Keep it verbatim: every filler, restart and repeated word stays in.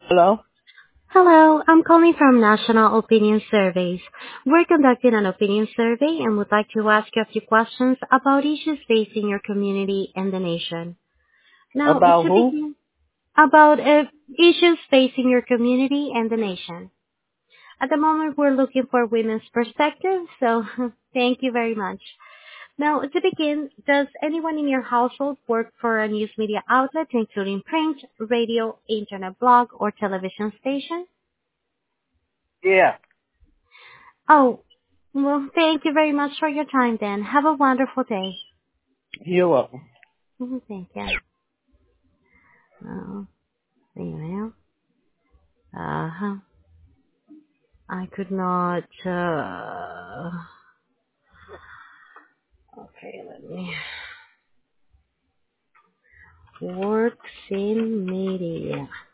Hello? Hello, I'm calling from National Opinion Surveys. We're conducting an opinion survey and would like to ask you a few questions about issues facing your community and the nation. Now, About to who? begin, about uh, issues facing your community and the nation. At the moment, we're looking for women's perspective, so thank you very much. Now, to begin, does anyone in your household work for a news media outlet, including print, radio, internet blog, or television station? Yeah. Oh, well, thank you very much for your time then. Have a wonderful day. You're welcome. Mhm, thank you. Oh, email. Uh-huh. I could not, uh... Okay, let me... Works in media.